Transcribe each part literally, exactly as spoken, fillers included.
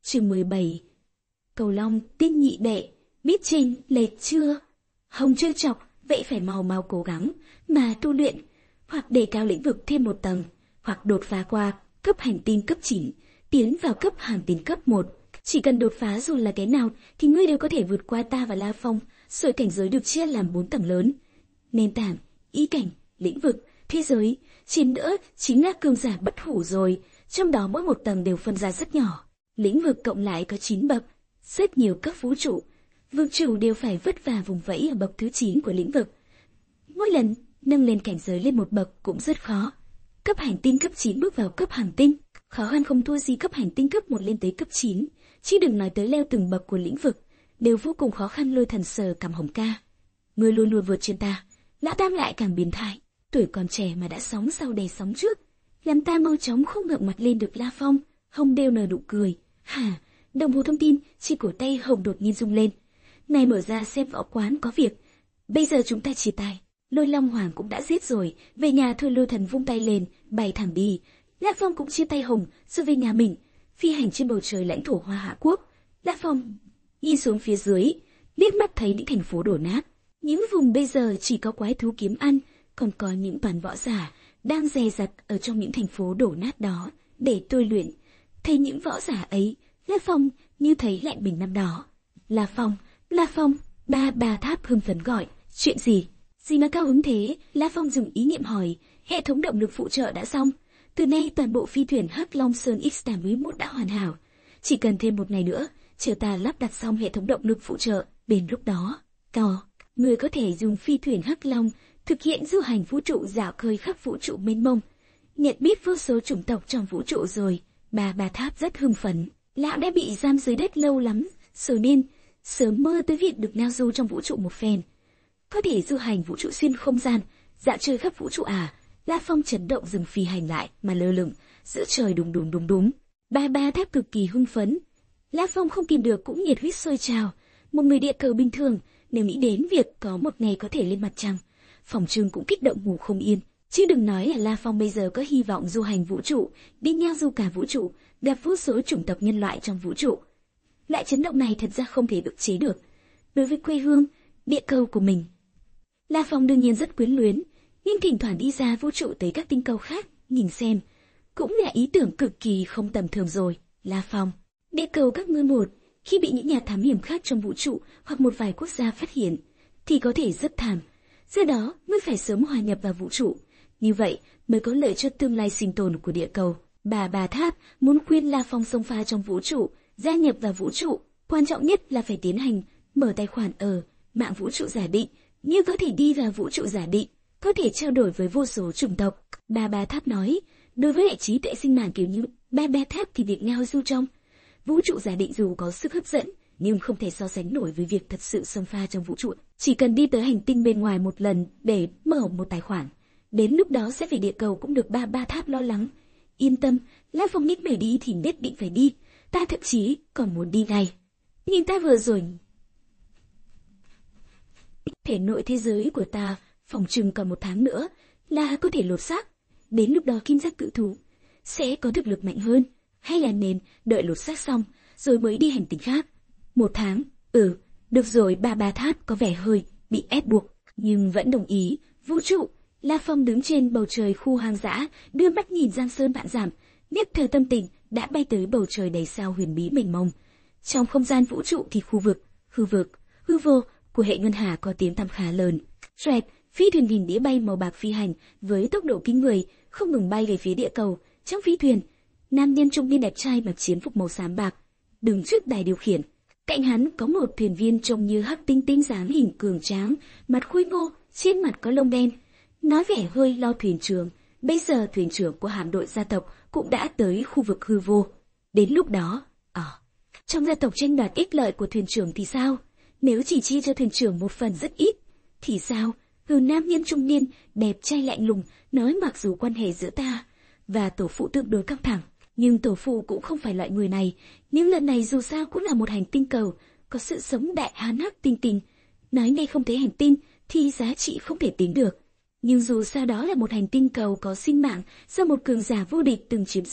Chương mười bảy. Cầu Long, tiên nhị đệ, biết trên lệch chưa? Hồng trêu chọc, vậy phải mau mau cố gắng mà tu luyện, hoặc đề cao lĩnh vực thêm một tầng, hoặc đột phá qua cấp hành tinh cấp chín, tiến vào cấp hành tinh cấp một. Chỉ cần đột phá dù là cái nào thì ngươi đều có thể vượt qua ta và La Phong. Rồi cảnh giới được chia làm bốn tầng lớn: nền tảng, ý cảnh, lĩnh vực, thế giới. Trên nữa chính là cường giả bất hủ rồi. Trong đó mỗi một tầng đều phân ra rất nhỏ. Lĩnh vực cộng lại có chín bậc, rất nhiều cấp vũ trụ. Vương chủ đều phải vất vả vùng vẫy ở bậc thứ chín của lĩnh vực. Mỗi lần nâng lên cảnh giới lên một bậc cũng rất khó. Cấp hành tinh cấp chín bước vào cấp hành tinh, khó khăn không thua gì cấp hành tinh cấp một lên tới cấp chín. Chứ đừng nói tới leo từng bậc của lĩnh vực, đều vô cùng khó khăn. Lôi Thần sờ cằm Hồng ca, ngươi luôn luôn vượt trên ta. Lão Tam lại càng biến thái, tuổi còn trẻ mà đã sóng sau đè sóng trước, làm ta mau chóng không ngượng mặt lên được. La Phong Hồng đều nở nụ cười. Hả? Đồng hồ thông tin chỉ cổ tay Hồng đột nhiên rung lên. Này, mở ra xem võ quán có việc. Bây giờ chúng ta chia tay. Lôi Long Hoàng cũng đã giết rồi, về nhà thôi. Lôi Thần vung tay lên, bày thẳng đi. La Phong cũng chia tay Hồng, rồi về nhà mình. Phi hành trên bầu trời lãnh thổ Hoa Hạ Quốc. La Phong nhìn xuống phía dưới, liếc mắt thấy những thành phố đổ nát. Những vùng bây giờ chỉ có quái thú kiếm ăn, còn có những toàn võ giả đang dè dặt ở trong những thành phố đổ nát đó để tôi luyện. Thấy những võ giả ấy, La Phong như thấy lại mình năm đó. La Phong, La Phong, ba bà Tháp hưng phấn gọi. Chuyện gì? Gì mà cao hứng thế? La Phong dùng ý niệm hỏi. Hệ thống động lực phụ trợ đã xong. Từ nay toàn bộ phi thuyền Hắc Long Sơn X tám mốt đã hoàn hảo. Chỉ cần thêm một ngày nữa, chờ ta lắp đặt xong hệ thống động lực phụ trợ, đến lúc đó, cao, người có thể dùng phi thuyền Hắc Long thực hiện du hành vũ trụ dạo khơi khắp vũ trụ mênh mông, nhận biết vô số chủng tộc trong vũ trụ rồi. Bà bà Tháp rất hưng phấn. Lão đã bị giam dưới đất lâu lắm, rồi nên sớm mơ tới việc được ngao du trong vũ trụ một phen. Có thể du hành vũ trụ xuyên không gian, dạo chơi khắp vũ trụ à? La Phong chấn động dừng phi hành lại mà lơ lửng giữa trời. Đúng đúng đúng đúng. Ba ba Tháp cực kỳ hưng phấn. La Phong không kìm được cũng nhiệt huyết sôi trào. Một người địa cầu bình thường nếu nghĩ đến việc có một ngày có thể lên mặt trăng, phòng trưng cũng kích động ngủ không yên. Chứ đừng nói là La Phong bây giờ có hy vọng du hành vũ trụ, đi ngao du cả vũ trụ, gặp vô số chủng tộc nhân loại trong vũ trụ. Loại chấn động này thật ra không thể ức chế được. Đối với quê hương, địa cầu của mình, La Phong đương nhiên rất quyến luyến, nhưng thỉnh thoảng đi ra vũ trụ tới các tinh cầu khác, nhìn xem, cũng là ý tưởng cực kỳ không tầm thường rồi. La Phong, địa cầu các ngươi một, khi bị những nhà thám hiểm khác trong vũ trụ hoặc một vài quốc gia phát hiện, thì có thể rất thảm. Do đó, ngươi phải sớm hòa nhập vào vũ trụ. Như vậy mới có lợi cho tương lai sinh tồn của địa cầu. Bà bà Tháp muốn khuyên La Phong xông pha trong vũ trụ, gia nhập vào vũ trụ. Quan trọng nhất là phải tiến hành mở tài khoản ở mạng vũ trụ giả định. Như có thể đi vào vũ trụ giả định, có thể trao đổi với vô số chủng tộc. Bà bà Tháp nói, đối với đại trí tuệ sinh mạng kiểu như bà bà Tháp thì việc ngao du trong vũ trụ giả định dù có sức hấp dẫn, nhưng không thể so sánh nổi với việc thật sự xông pha trong vũ trụ. Chỉ cần đi tới hành tinh bên ngoài một lần để mở một tài khoản, đến lúc đó sẽ về địa cầu cũng được. Ba ba Tháp lo lắng. Yên tâm, La Phong nhất phải đi thì nhất định phải đi. Ta thậm chí còn muốn đi ngay. Nhưng ta vừa rồi, thể nội thế giới của ta phòng trừng còn một tháng nữa là có thể lột xác. Đến lúc đó kim giác cự thú sẽ có thực lực mạnh hơn. Hay là nên đợi lột xác xong rồi mới đi hành tinh khác? Một tháng? Ừ, được rồi. Ba ba Tháp có vẻ hơi bị ép buộc, nhưng vẫn đồng ý. Vũ trụ. La Phong đứng trên bầu trời khu hoang dã, đưa mắt nhìn giang sơn vạn dặm, nhất thời tâm tình đã bay tới bầu trời đầy sao huyền bí mênh mông. Trong không gian vũ trụ thì khu vực, hư vực, hư vô của hệ ngân hà có tiếng tăm khá lớn. Xoẹt, phi thuyền hình đĩa bay màu bạc phi hành với tốc độ kinh người, không ngừng bay về phía địa cầu. Trong phi thuyền, nam nhân trung niên đẹp trai mặc chiến phục màu xám bạc đứng trước đài điều khiển. Cạnh hắn có một thuyền viên trông như hắc tinh tinh dáng hình cường tráng, mặt khôi ngô, trên mặt có lông đen, nói vẻ hơi lo thuyền trưởng. Bây giờ thuyền trưởng của hạm đội gia tộc cũng đã tới khu vực hư vô. Đến lúc đó, ở à, trong gia tộc tranh đoạt ích lợi của thuyền trưởng thì sao? Nếu chỉ chia cho thuyền trưởng một phần rất ít thì sao? Hừ, nam nhân trung niên đẹp trai lạnh lùng nói, mặc dù quan hệ giữa ta và tổ phụ tương đối căng thẳng, nhưng tổ phụ cũng không phải loại người này. Nhưng lần này dù sao cũng là một hành tinh cầu có sự sống đại hán hắc tinh tinh. Nói ngay không thấy hành tinh thì giá trị không thể tính được. Nhưng dù sao đó là một hành tinh cầu có sinh mạng do một cường giả vô địch từng chiếm giữ.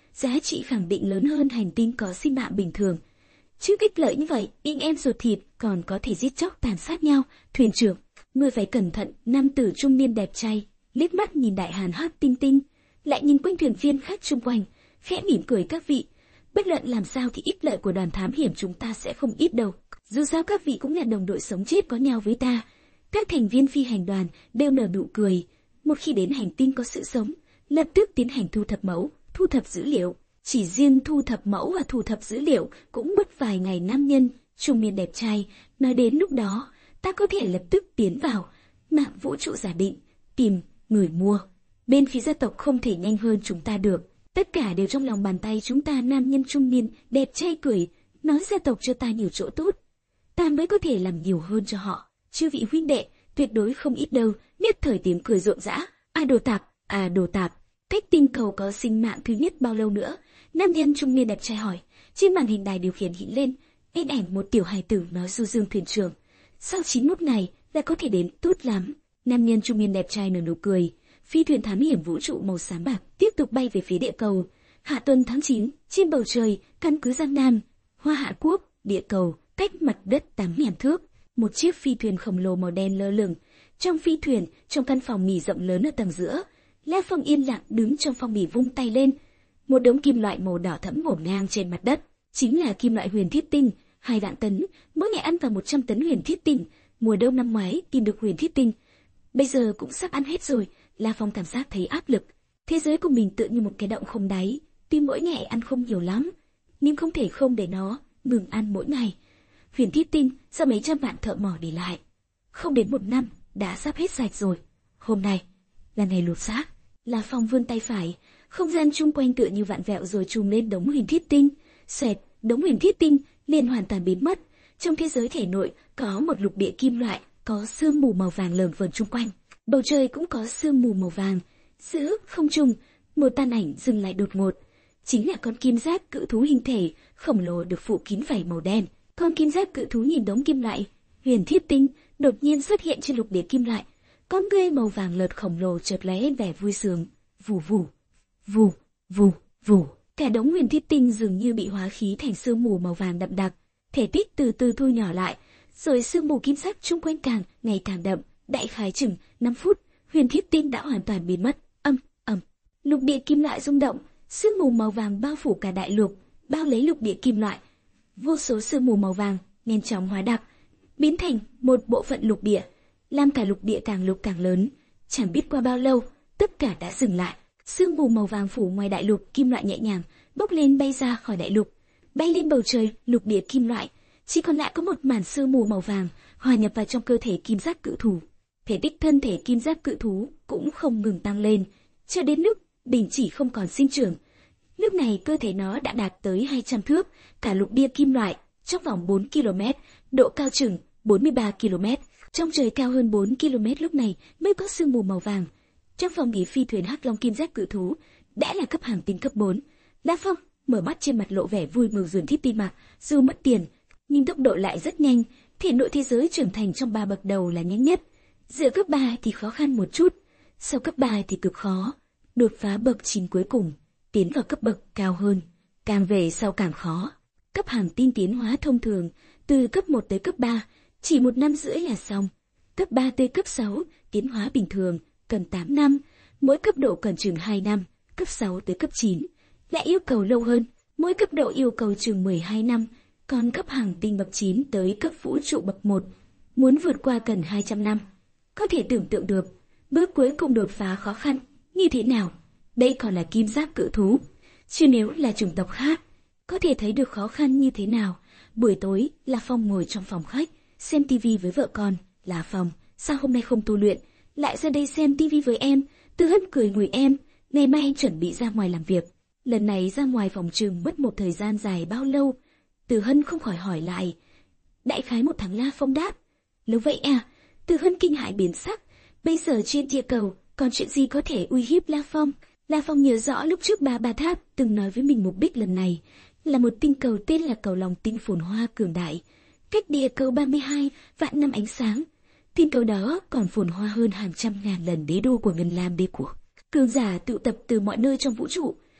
giá trị khẳng định lớn hơn hành tinh có sinh mạng bình thường. Chứ ích lợi như vậy, anh em ruột thịt còn có thể giết chóc tàn sát nhau. Thuyền trưởng, ngươi phải cẩn thận. Nam tử trung niên đẹp trai liếc mắt nhìn Đại Hàn Hắc Tinh Tinh, lại nhìn quanh thuyền viên khác xung quanh, khẽ mỉm cười. Các vị, bất luận làm sao thì ích lợi của đoàn thám hiểm chúng ta sẽ không ít đâu. Dù sao các vị cũng là đồng đội sống chết có nhau với ta. Các thành viên phi hành đoàn đều nở nụ cười. Một khi đến hành tinh có sự sống, lập tức tiến hành thu thập mẫu, thu thập dữ liệu. Chỉ riêng thu thập mẫu và thu thập dữ liệu cũng mất vài ngày. Nam nhân trung niên đẹp trai nói, đến lúc đó ta có thể lập tức tiến vào mạng vũ trụ giả định, tìm người mua. Bên phía gia tộc không thể nhanh hơn chúng ta được. Tất cả đều trong lòng bàn tay chúng ta. Nam nhân trung niên đẹp trai cười, nói gia tộc cho ta nhiều chỗ tốt, ta mới có thể làm nhiều hơn cho họ. Chư vị huynh đệ, tuyệt đối không ít đâu. Nhất thời tiếng cười rộn rã. À đồ tạp, à đồ tạp, cách tinh cầu có sinh mạng thứ nhất bao lâu nữa? Nam nhân trung niên đẹp trai hỏi. Trên màn hình đài điều khiển hiện lên hình ảnh một tiểu hài tử nói du dương, thuyền trưởng, sau chín mươi mốt ngày là có thể đến, tốt lắm. Nam nhân trung niên đẹp trai nở nụ cười. Phi thuyền thám hiểm vũ trụ màu xám bạc tiếp tục bay về phía địa cầu. Hạ tuần tháng chín, trên bầu trời, căn cứ Giang Nam, Hoa Hạ Quốc, địa cầu, cách mặt đất tám nghìn thước. Một chiếc phi thuyền khổng lồ màu đen lơ lửng. Trong phi thuyền, trong căn phòng nghỉ rộng lớn ở tầng giữa, La Phong yên lặng đứng trong phòng nghỉ, vung tay lên. Một đống kim loại màu đỏ thẫm ngổn ngang trên mặt đất, chính là kim loại huyền thiết tinh, hai vạn tấn, mỗi ngày ăn vào một trăm tấn huyền thiết tinh. Mùa đông năm ngoái tìm được huyền thiết tinh, bây giờ cũng sắp ăn hết rồi. La Phong cảm giác thấy áp lực. Thế giới của mình tựa như một cái động không đáy, tuy mỗi ngày ăn không nhiều lắm, nhưng không thể không để nó ngừng ăn mỗi ngày. Huyền thiết tinh do mấy trăm vạn thợ mỏ để lại, không đến một năm đã sắp hết sạch rồi. Hôm nay là ngày lột xác. La Phong vươn tay phải, không gian chung quanh tựa như vạn vẹo rồi trùm lên đống huyền thiết tinh. Xoẹt, đống huyền thiết tinh liền hoàn toàn biến mất. Trong thế giới thể nội có một lục địa kim loại, có sương mù màu vàng lởn vởn chung quanh. Bầu trời cũng có sương mù màu vàng. Giữa không trung, một tàn ảnh dừng lại đột ngột. Chính là con kim giác cự thú hình thể khổng lồ được phủ kín vảy màu đen. Con kim giác cự thú nhìn đống kim loại huyền thiết tinh đột nhiên xuất hiện trên lục địa kim loại. Con ngươi màu vàng lợt khổng lồ chợt lóe lên vẻ vui sướng. Vù vù, vù, vù, vù. Cả đống huyền thiết tinh dường như bị hóa khí thành sương mù màu vàng đậm đặc, thể tích từ từ thu nhỏ lại, rồi sương mù kim sắc chung quanh càng ngày càng đậm. Đại khái chừng năm phút, huyền thiết tinh đã hoàn toàn biến mất. Âm, ầm, lục địa kim loại rung động, sương mù màu vàng bao phủ cả đại lục, bao lấy lục địa kim loại. Vô số sương mù màu vàng nhanh chóng hóa đặc, biến thành một bộ phận lục địa, làm cả lục địa càng lúc càng lớn. Chẳng biết qua bao lâu, tất cả đã dừng lại. Sương mù màu vàng phủ ngoài đại lục kim loại nhẹ nhàng bốc lên, bay ra khỏi đại lục, bay lên bầu trời. Lục địa kim loại chỉ còn lại có một màn sương mù màu vàng hòa nhập vào trong cơ thể kim giác cự thú. Thể tích thân thể kim giác cự thú cũng không ngừng tăng lên, cho đến lúc đình chỉ không còn sinh trưởng. Lúc này cơ thể nó đã đạt tới hai trăm thước, cả lục địa kim loại, trong vòng bốn ki lô mét, độ cao chừng bốn mươi ba ki lô mét. Trong trời cao hơn bốn ki lô mét lúc này mới có sương mù màu vàng. Trong phòng nghỉ phi thuyền Hắc Long kim giác cự thú đã là cấp hàng tinh cấp bốn. La Phong mở mắt, trên mặt lộ vẻ vui mừng dường thít tim mà. Dù mất tiền, nhưng tốc độ lại rất nhanh. Thể nội thế giới trưởng thành trong ba bậc đầu là nhanh nhất. Giữa cấp ba thì khó khăn một chút, sau cấp ba thì cực khó. Đột phá bậc chín cuối cùng, tiến vào cấp bậc cao hơn, càng về sau càng khó. Cấp hàng tinh tiến hóa thông thường, từ cấp một tới cấp ba, chỉ một năm rưỡi là xong. Cấp ba tới cấp sáu, tiến hóa bình thường, cần tám năm, mỗi cấp độ cần chừng hai năm. Cấp sáu tới cấp chín, lại yêu cầu lâu hơn, mỗi cấp độ yêu cầu chừng mười hai năm. Còn cấp hàng tinh bậc chín tới cấp vũ trụ bậc một, muốn vượt qua cần hai trăm năm. Có thể tưởng tượng được, bước cuối cùng đột phá khó khăn như thế nào. Đây còn là kim giác cự thú, chứ nếu là chủng tộc khác, có thể thấy được khó khăn như thế nào. Buổi tối, La Phong ngồi trong phòng khách, xem tivi với vợ con. La Phong, sao hôm nay không tu luyện, lại ra đây xem tivi với em? Từ Hân cười ngồi em, ngày mai anh chuẩn bị ra ngoài làm việc. Lần này ra ngoài phòng trường mất một thời gian dài bao lâu? Từ Hân không khỏi hỏi lại. Đại khái một tháng. La Phong đáp. Lâu vậy à? Từ Hân kinh hãi biến sắc. Bây giờ trên địa cầu còn chuyện gì có thể uy hiếp La Phong? La Phong nhớ rõ lúc trước bà Bà Tháp từng nói với mình mục đích lần này là một tinh cầu tên là cầu Long Tinh phồn hoa cường đại, cách địa cầu ba mươi hai vạn năm ánh sáng. Tinh cầu đó còn phồn hoa hơn hàng trăm ngàn lần đế đô của Ngân Lam đế quốc. Cường giả tụ tập từ mọi nơi trong vũ trụ,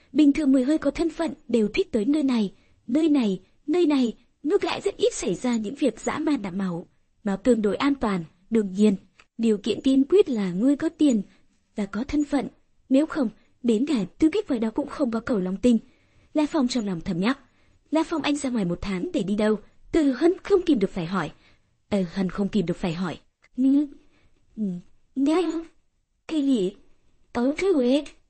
bình thường người hơi có thân phận đều thích tới nơi này, nơi này, nơi này, ngược lại rất ít xảy ra những việc dã man đẫm máu. Nó tương đối an toàn, đương nhiên, điều kiện tiên quyết là ngươi có tiền và có thân phận, nếu không, đến cả tư cách vào đó cũng không có cầu long tinh. La Phong trong lòng thầm nhắc. La Phong anh ra ngoài một tháng để đi đâu? Từ Hân không kìm được phải hỏi. Ờ, Hân không kìm được phải hỏi. Nghe, nghe, cái gì? Có thứ ấy.